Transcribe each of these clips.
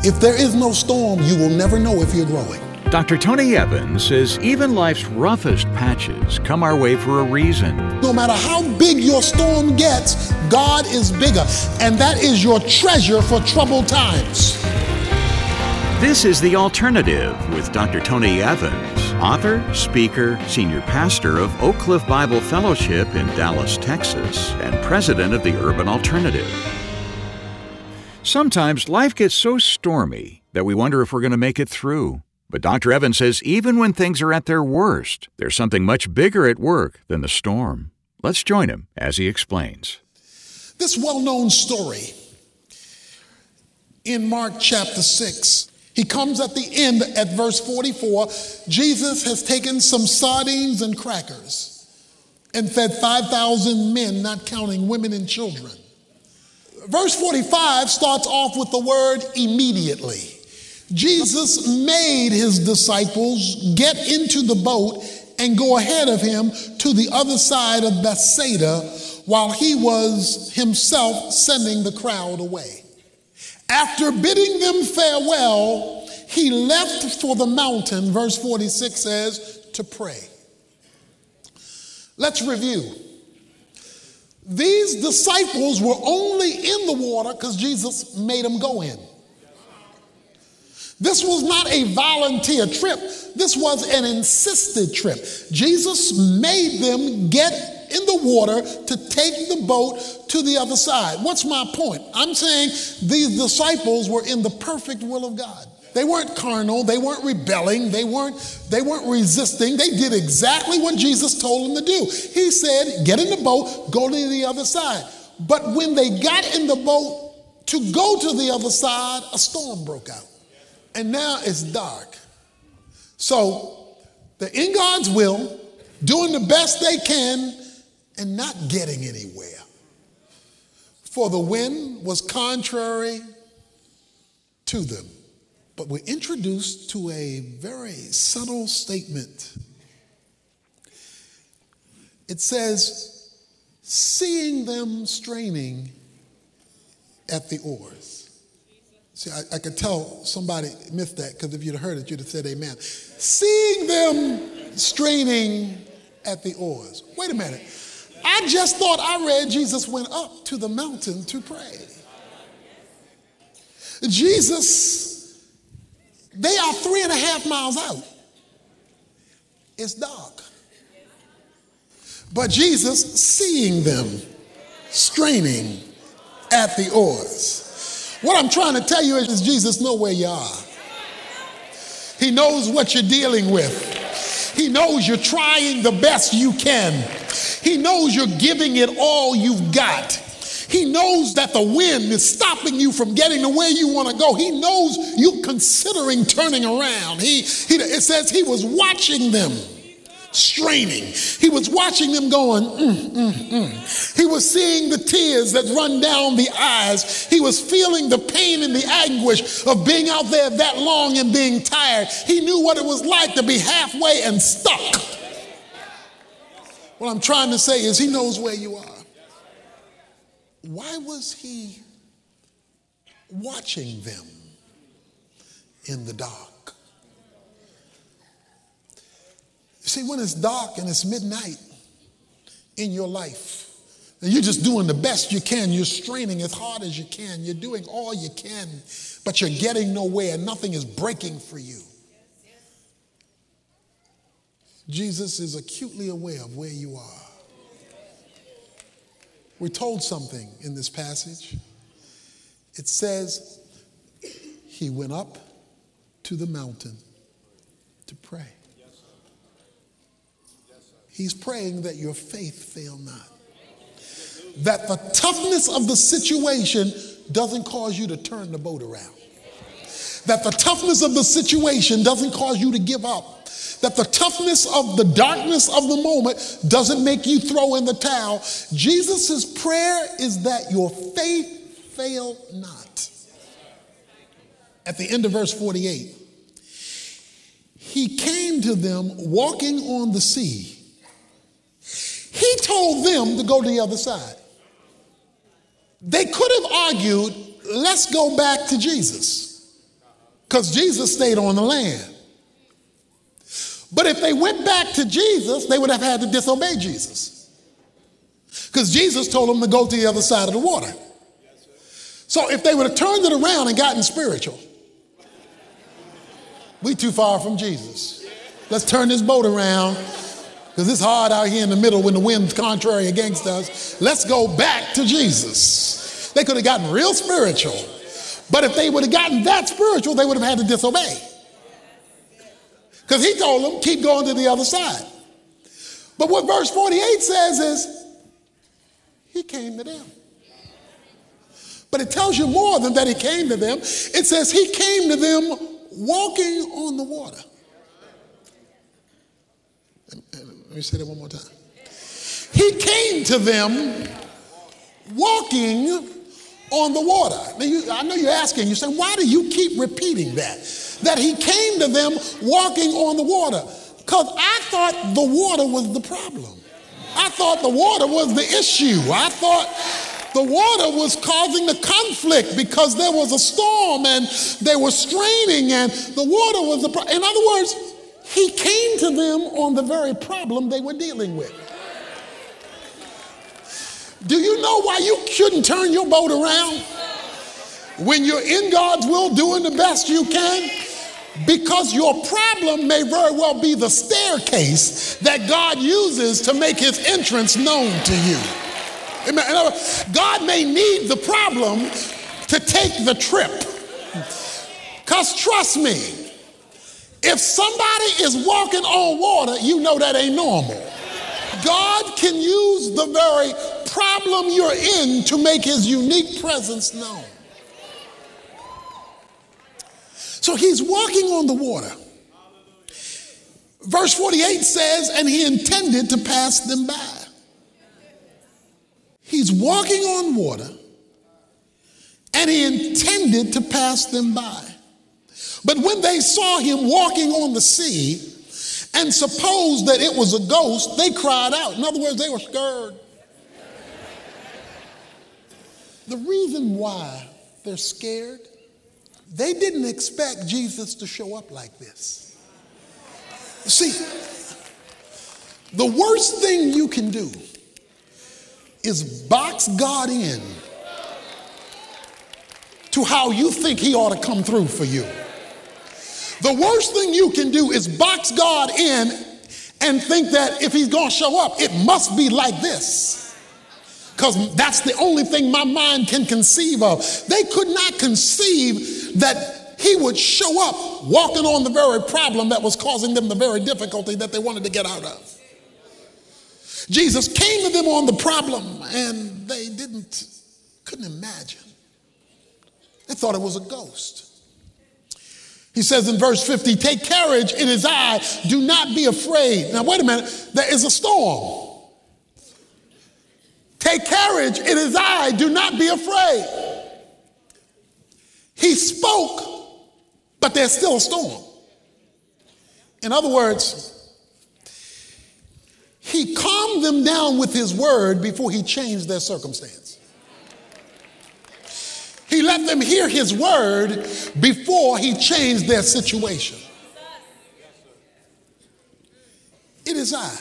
If there is no storm, you will never know if you're growing. Dr. Tony Evans says even life's roughest patches come our way for a reason. No matter how big your storm gets, God is bigger, and that is your treasure for troubled times. This is The Alternative with Dr. Tony Evans, author, speaker, senior pastor of Oak Cliff Bible Fellowship in Dallas, Texas, and president of the Urban Alternative. Sometimes life gets so stormy that we wonder if we're going to make it through. But Dr. Evans says even when things are at their worst, there's something much bigger at work than the storm. Let's join him as he explains. This well-known story in Mark chapter 6, he comes at the end at verse 44. Jesus has taken some sardines and crackers and fed 5,000 men, not counting women and children. Verse 45 starts off with the word immediately. Jesus made his disciples get into the boat and go ahead of him to the other side of Bethsaida while he was himself sending the crowd away. After bidding them farewell, he left for the mountain, verse 46 says, to pray. Let's review. These disciples were only in the water because Jesus made them go in. This was not a volunteer trip. This was an insisted trip. Jesus made them get in the water to take the boat to the other side. What's my point? I'm saying these disciples were in the perfect will of God. They weren't carnal. They weren't rebelling. They weren't resisting. They did exactly what Jesus told them to do. He said, get in the boat, go to the other side. But when they got in the boat to go to the other side, a storm broke out. And now it's dark. So they're in God's will, doing the best they can, and not getting anywhere. For the wind was contrary to them. But we're introduced to a very subtle statement. It says, seeing them straining at the oars. See, I could tell somebody missed that, because if you'd heard it, you'd have said amen. Seeing them straining at the oars. Wait a minute. I just thought I read Jesus went up to the mountain to pray. Jesus, they are 3.5 miles out. It's dark. But Jesus, seeing them straining at the oars. What I'm trying to tell you is Jesus knows where you are. He knows what you're dealing with. He knows you're trying the best you can. He knows you're giving it all you've got. He knows that the wind is stopping you from getting to where you want to go. He knows you're considering turning around. It says he was watching them straining. He was watching them going, He was seeing the tears that run down the eyes. He was feeling the pain and the anguish of being out there that long and being tired. He knew what it was like to be halfway and stuck. What I'm trying to say is he knows where you are. Why was he watching them in the dark? You see, when it's dark and it's midnight in your life, and you're just doing the best you can, you're straining as hard as you can, you're doing all you can, but you're getting nowhere, nothing is breaking for you. Jesus is acutely aware of where you are. We're told something in this passage. It says he went up to the mountain to pray. He's praying that your faith fail not. That the toughness of the situation doesn't cause you to turn the boat around. That the toughness of the situation doesn't cause you to give up. That the toughness of the darkness of the moment doesn't make you throw in the towel. Jesus' prayer is that your faith fail not. At the end of verse 48, he came to them walking on the sea. He told them to go to the other side. They could have argued, let's go back to Jesus. because Jesus stayed on the land. But if they went back to Jesus, they would have had to disobey Jesus, because Jesus told them to go to the other side of the water. So if they would have turned it around and gotten spiritual, we too far from Jesus. Let's turn this boat around, because it's hard out here in the middle when the wind's contrary against us. Let's go back to Jesus. They could have gotten real spiritual. But if they would have gotten that spiritual, they would have had to disobey, because he told them, keep going to the other side. But what verse 48 says is, he came to them. But it tells you more than that he came to them. It says he came to them walking on the water. Let me say that one more time. He came to them walking on the water. Now I know you're asking, you're saying, why do you keep repeating that? That he came to them walking on the water. Because I thought the water was the problem. I thought the water was the issue. I thought the water was causing the conflict because there was a storm and they were straining and the water was the problem. In other words, he came to them on the very problem they were dealing with. Do you know why you shouldn't turn your boat around when you're in God's will doing the best you can? Because your problem may very well be the staircase that God uses to make his entrance known to you. Amen. God may need the problem to take the trip. Because trust me, if somebody is walking on water, you know that ain't normal. God can use the very problem you're in to make his unique presence known. So he's walking on the water. Verse 48 says, and he intended to pass them by. He's walking on water, and he intended to pass them by. But when they saw him walking on the sea and supposed that it was a ghost, they cried out. In other words, they were scared. The reason why they're scared, they didn't expect Jesus to show up like this. See, the worst thing you can do is box God in to how you think he ought to come through for you. The worst thing you can do is box God in and think that if he's going to show up, it must be like this, because that's the only thing my mind can conceive of. They could not conceive that he would show up walking on the very problem that was causing them the very difficulty that they wanted to get out of. Jesus came to them on the problem, and they couldn't imagine. They thought it was a ghost. He says in verse 50, take courage, it is I, do not be afraid. Now wait a minute, there is a storm. Take courage, it is I, do not be afraid. He spoke, but there's still a storm. In other words, he calmed them down with his word before he changed their circumstance. He let them hear his word before he changed their situation. It is I.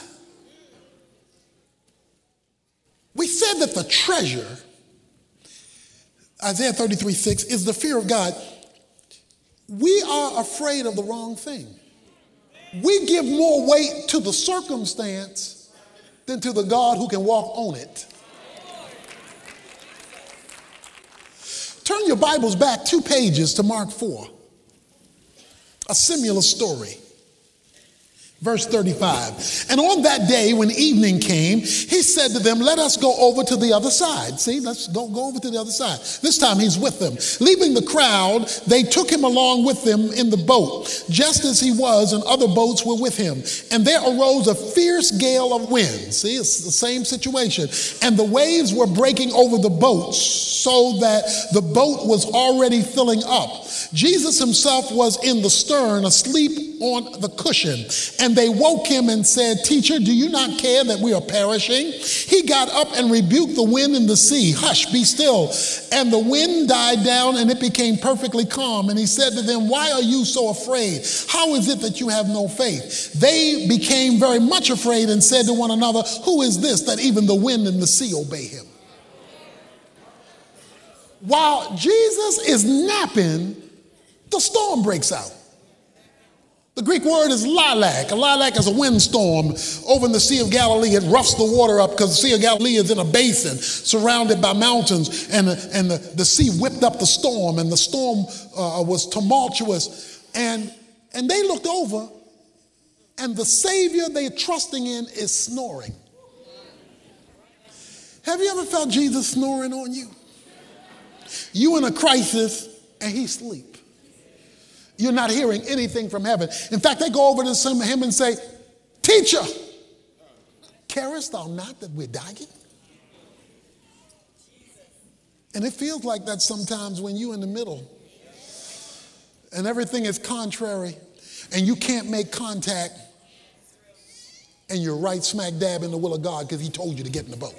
We said that the treasure, Isaiah 33:6, is the fear of God. We are afraid of the wrong thing. We give more weight to the circumstance than to the God who can walk on it. Turn your Bibles back 2 pages to Mark 4. A similar story. Verse 35. And on that day when evening came, he said to them, let us go over to the other side. See, let's go over to the other side. This time he's with them. Leaving the crowd, they took him along with them in the boat, just as he was, and other boats were with him. And there arose a fierce gale of wind. See, it's the same situation. And the waves were breaking over the boat, so that the boat was already filling up. Jesus himself was in the stern, asleep on the cushion. And And they woke him and said, "Teacher, do you not care that we are perishing?" He got up and rebuked the wind and the sea. "Hush, be still." And the wind died down and it became perfectly calm. And he said to them, "Why are you so afraid? How is it that you have no faith?" They became very much afraid and said to one another, "Who is this that even the wind and the sea obey him?" While Jesus is napping, the storm breaks out. The Greek word is lilac. A lilac is a windstorm over in the Sea of Galilee. It roughs the water up because the Sea of Galilee is in a basin surrounded by mountains, and the sea whipped up the storm, and the storm was tumultuous. And they looked over, and the Savior they're trusting in is snoring. Have you ever felt Jesus snoring on you? You in a crisis, and he sleep. You're not hearing anything from heaven. In fact, they go over to him and say, "Teacher, carest thou not that we're dying?" And it feels like that sometimes when you're in the middle and everything is contrary and you can't make contact and you're right smack dab in the will of God because he told you to get in the boat.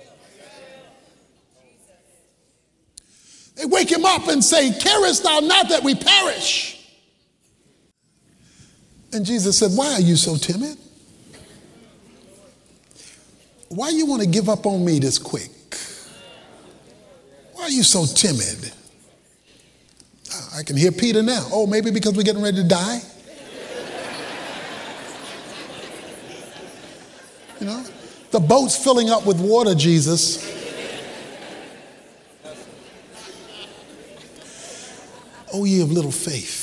They wake him up and say, "Carest thou not that we perish?" And Jesus said, "Why are you so timid? Why you want to give up on me this quick? Why are you so timid?" I can hear Peter now. "Oh, maybe because we're getting ready to die?" You know, the boat's filling up with water, Jesus. "Oh, ye of little faith."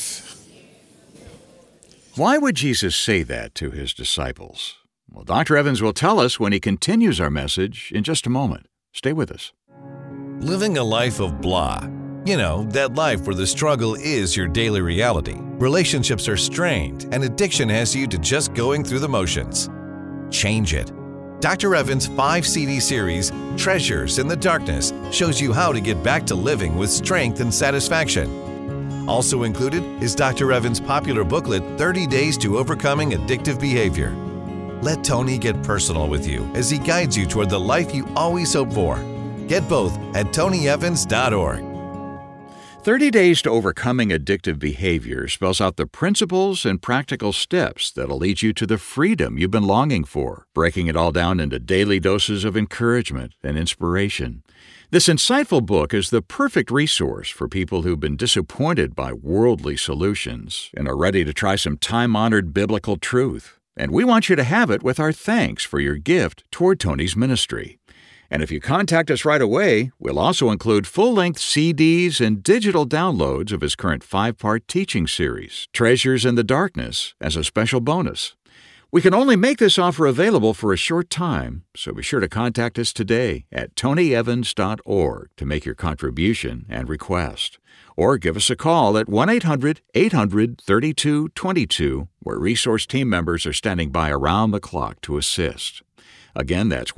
Why would Jesus say that to his disciples? Well, Dr. Evans will tell us when he continues our message in just a moment. Stay with us. Living a life of blah. You know, that life where the struggle is your daily reality. Relationships are strained, and addiction has you to just going through the motions. Change it. Dr. Evans' 5-CD series, Treasures in the Darkness, shows you how to get back to living with strength and satisfaction. Also included is Dr. Evans' popular booklet, 30 Days to Overcoming Addictive Behavior. Let Tony get personal with you as he guides you toward the life you always hope for. Get both at tonyevans.org. 30 Days to Overcoming Addictive Behavior spells out the principles and practical steps that'll lead you to the freedom you've been longing for, breaking it all down into daily doses of encouragement and inspiration. This insightful book is the perfect resource for people who've been disappointed by worldly solutions and are ready to try some time-honored biblical truth. And we want you to have it with our thanks for your gift toward Tony's ministry. And if you contact us right away, we'll also include full-length CDs and digital downloads of his current 5-part teaching series, Treasures in the Darkness, as a special bonus. We can only make this offer available for a short time, so be sure to contact us today at tonyevans.org to make your contribution and request. Or give us a call at 1-800-800-3222, where resource team members are standing by around the clock to assist. Again, that's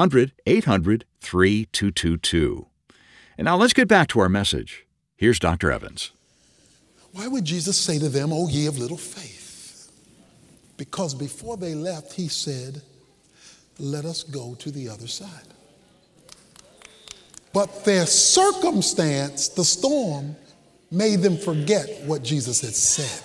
1-800-800-3222. And now let's get back to our message. Here's Dr. Evans. Why would Jesus say to them, "Oh, ye of little faith"? Because before they left, he said, "Let us go to the other side." But their circumstance, the storm, made them forget what Jesus had said.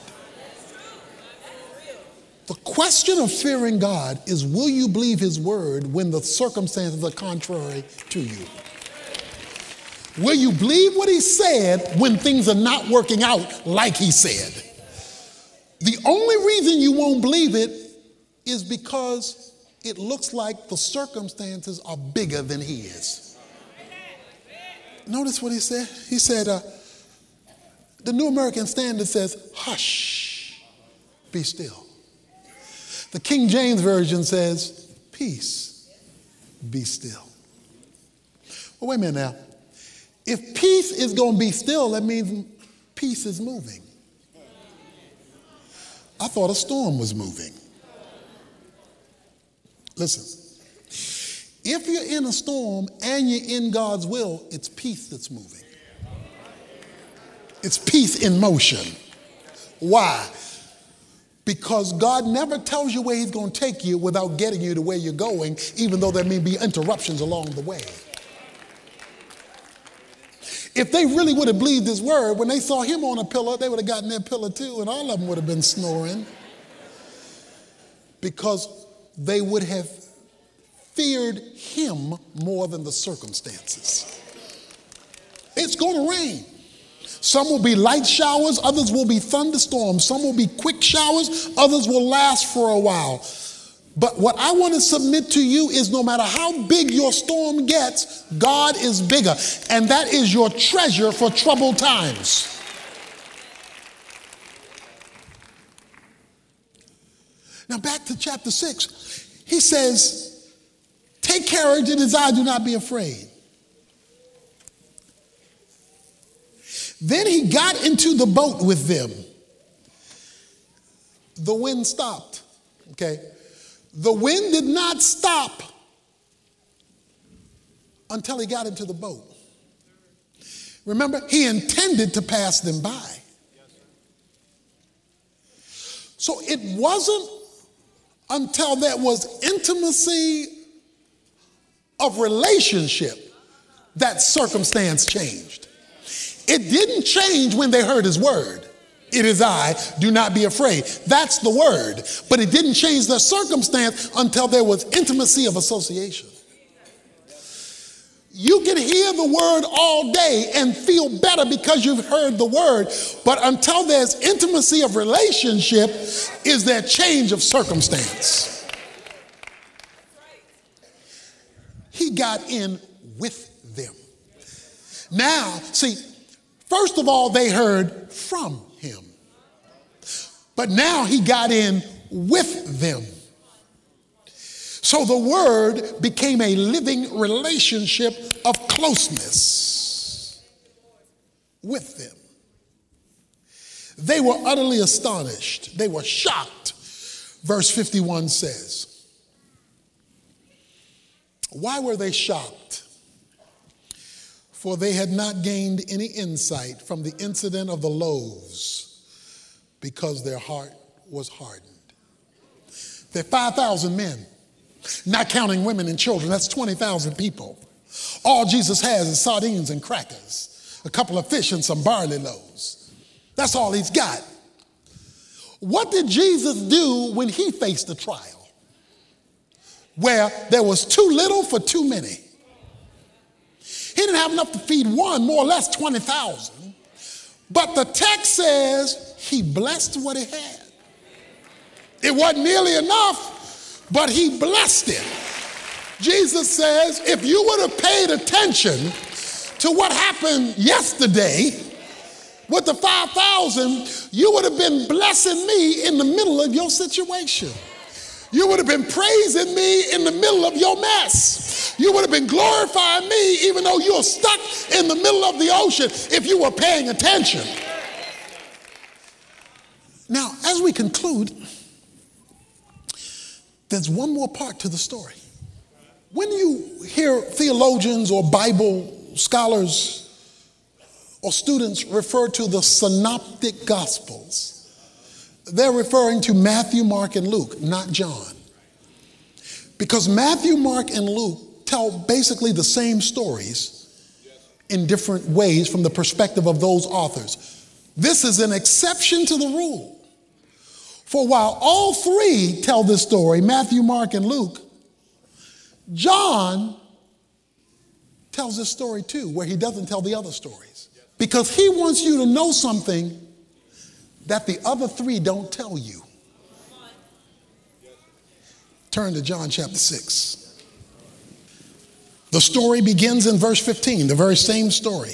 The question of fearing God is, will you believe his word when the circumstances are contrary to you? Will you believe what he said when things are not working out like he said? The only reason you won't believe it is because it looks like the circumstances are bigger than he is. Notice what he said. He said, the New American Standard says, "Hush, be still." The King James Version says, "Peace, be still." Well, wait a minute now. If peace is going to be still, that means peace is moving. I thought a storm was moving. Listen, if you're in a storm and you're in God's will, it's peace that's moving. It's peace in motion. Why? Because God never tells you where he's going to take you without getting you to where you're going, even though there may be interruptions along the way. If they really would have believed his word, when they saw him on a pillar, they would have gotten their pillar too, and all of them would have been snoring. Because they would have feared him more than the circumstances. It's going to rain. Some will be light showers, others will be thunderstorms. Some will be quick showers, others will last for a while. But what I want to submit to you is no matter how big your storm gets, God is bigger. And that is your treasure for troubled times. Now back to chapter 6. He says, take courage, it is I, do not be afraid. Then he got into the boat with them. The wind stopped, okay? The wind did not stop until he got into the boat. Remember, he intended to pass them by. So it wasn't until there was intimacy of relationship that circumstance changed. It didn't change when they heard his word. It is I, do not be afraid. That's the word. But it didn't change the circumstance until there was intimacy of association. You can hear the word all day and feel better because you've heard the word. But until there's intimacy of relationship, is there change of circumstance. He got in with them. Now, see, first of all, they heard from him. But now he got in with them. So the word became a living relationship of closeness with them. They were utterly astonished. They were shocked. Verse 51 says, why were they shocked? For they had not gained any insight from the incident of the loaves, because their heart was hardened. There are 5,000 men, not counting women and children. That's 20,000 people. All Jesus has is sardines and crackers, a couple of fish and some barley loaves. That's all he's got. What did Jesus do when he faced a trial where there was too little for too many? He didn't have enough to feed one, more or less 20,000. But the text says he blessed what he had. It wasn't nearly enough, but he blessed it. Jesus says, if you would have paid attention to what happened yesterday with the 5,000, you would have been blessing me in the middle of your situation. You would have been praising me in the middle of your mess. You would have been glorifying me even though you're stuck in the middle of the ocean if you were paying attention. Now, as we conclude, there's one more part to the story. When you hear theologians or Bible scholars or students refer to the synoptic gospels, they're referring to Matthew, Mark, and Luke, not John. Because Matthew, Mark, and Luke tell basically the same stories in different ways from the perspective of those authors. This is an exception to the rule. For while all three tell this story, Matthew, Mark, and Luke, John tells this story too, where he doesn't tell the other stories. Because he wants you to know something that the other three don't tell you. Turn to John chapter 6. The story begins in verse 15, the very same story.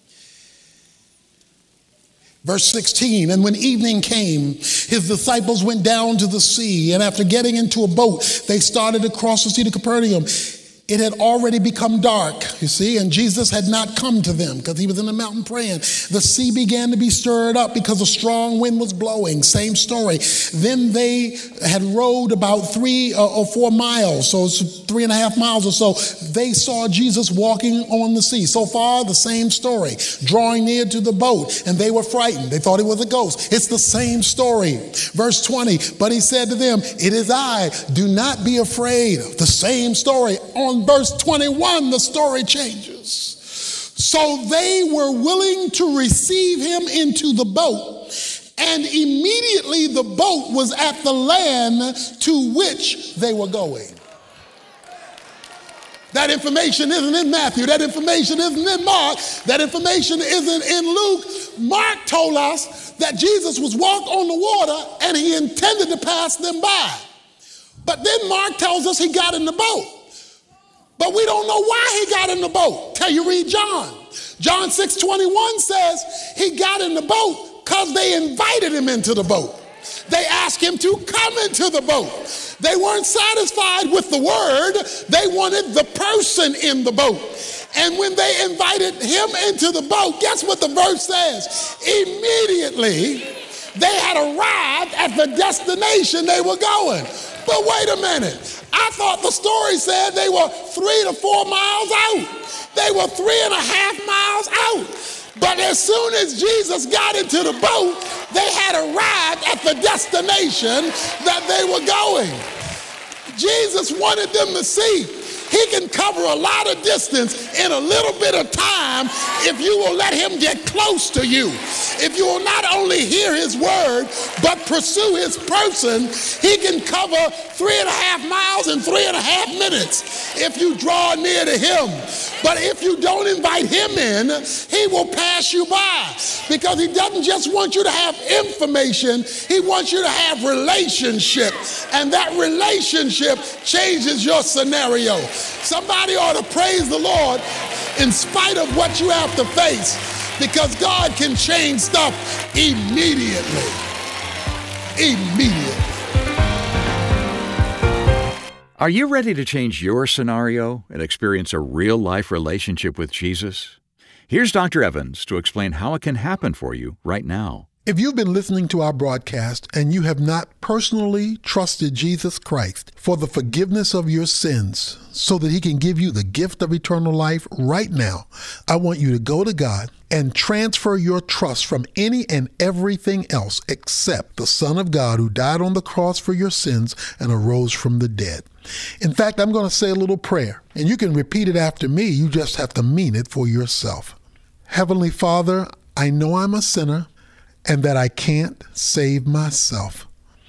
Verse 16, and when evening came, his disciples went down to the sea, and after getting into a boat, they started across the sea to Capernaum. It had already become dark, you see, and Jesus had not come to them because he was in the mountain praying. The sea began to be stirred up because a strong wind was blowing. Same story. Then they had rowed about 3 or 4 miles, so it's 3.5 miles or so. They saw Jesus walking on the sea. So far, the same story. Drawing near to the boat, and they were frightened. They thought it was a ghost. It's the same story. Verse 20, but he said to them, it is I. Do not be afraid. The same story. On verse 21, the story changes. So they were willing to receive him into the boat, and immediately the boat was at the land to which they were going. That information isn't in Matthew. That information isn't in Mark. That information isn't in Luke. Mark told us that Jesus was walking on the water and he intended to pass them by. But then Mark tells us he got in the boat. But we don't know why he got in the boat till you read John. John 6:21 says he got in the boat because they invited him into the boat. They asked him to come into the boat. They weren't satisfied with the word. They wanted the person in the boat. And when they invited him into the boat, guess what the verse says? Immediately, they had arrived at the destination they were going. But wait a minute. I thought the story said they were 3 to 4 miles out. They were 3.5 miles out. But as soon as Jesus got into the boat, they had arrived at the destination that they were going. Jesus wanted them to see he can cover a lot of distance in a little bit of time if you will let him get close to you. If you will not only hear his word, but pursue his person, he can cover 3.5 miles in 3.5 minutes if you draw near to him. But if you don't invite him in, he will pass you by, because he doesn't just want you to have information, he wants you to have relationship, and that relationship changes your scenario. Somebody ought to praise the Lord in spite of what you have to face, because God can change stuff immediately. Immediately. Are you ready to change your scenario and experience a real-life relationship with Jesus? Here's Dr. Evans to explain how it can happen for you right now. If you've been listening to our broadcast and you have not personally trusted Jesus Christ for the forgiveness of your sins so that he can give you the gift of eternal life right now, I want you to go to God and transfer your trust from any and everything else except the Son of God who died on the cross for your sins and arose from the dead. In fact, I'm going to say a little prayer, and you can repeat it after me. You just have to mean it for yourself. Heavenly Father, I know I'm a sinner and that I can't save myself.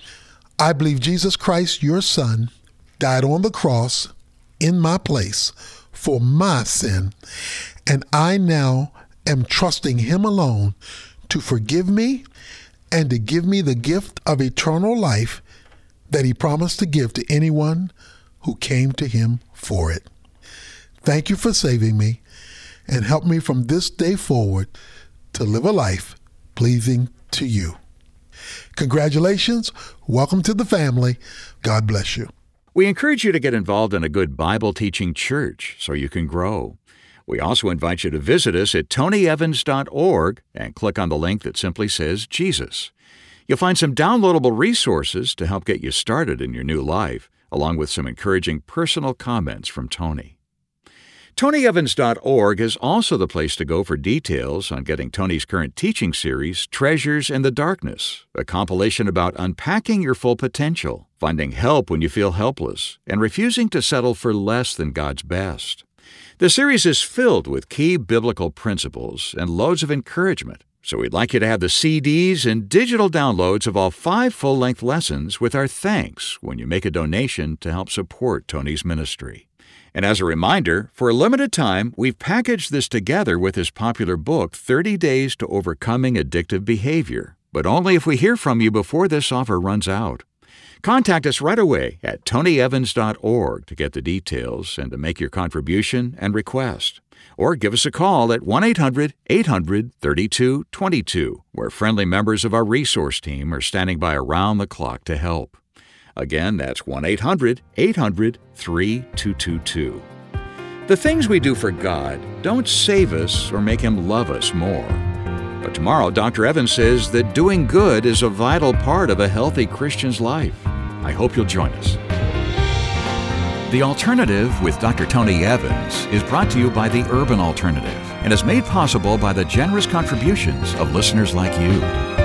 I believe Jesus Christ, your Son, died on the cross in my place for my sin, and I now am trusting him alone to forgive me and to give me the gift of eternal life that he promised to give to anyone who came to him for it. Thank you for saving me, and help me from this day forward to live a life pleasing to you. Congratulations. Welcome to the family. God bless you. We encourage you to get involved in a good Bible-teaching church so you can grow. We also invite you to visit us at tonyevans.org and click on the link that simply says Jesus. You'll find some downloadable resources to help get you started in your new life, along with some encouraging personal comments from Tony. TonyEvans.org is also the place to go for details on getting Tony's current teaching series, Treasures in the Darkness, a compilation about unpacking your full potential, finding help when you feel helpless, and refusing to settle for less than God's best. The series is filled with key biblical principles and loads of encouragement, so we'd like you to have the CDs and digital downloads of all 5 full-length lessons with our thanks when you make a donation to help support Tony's ministry. And as a reminder, for a limited time, we've packaged this together with his popular book, 30 Days to Overcoming Addictive Behavior, but only if we hear from you before this offer runs out. Contact us right away at tonyevans.org to get the details and to make your contribution and request. Or give us a call at 1-800-800-3222, where friendly members of our resource team are standing by around the clock to help. Again, that's 1-800-800-3222. The things we do for God don't save us or make Him love us more. But tomorrow, Dr. Evans says that doing good is a vital part of a healthy Christian's life. I hope you'll join us. The Alternative with Dr. Tony Evans is brought to you by the Urban Alternative and is made possible by the generous contributions of listeners like you.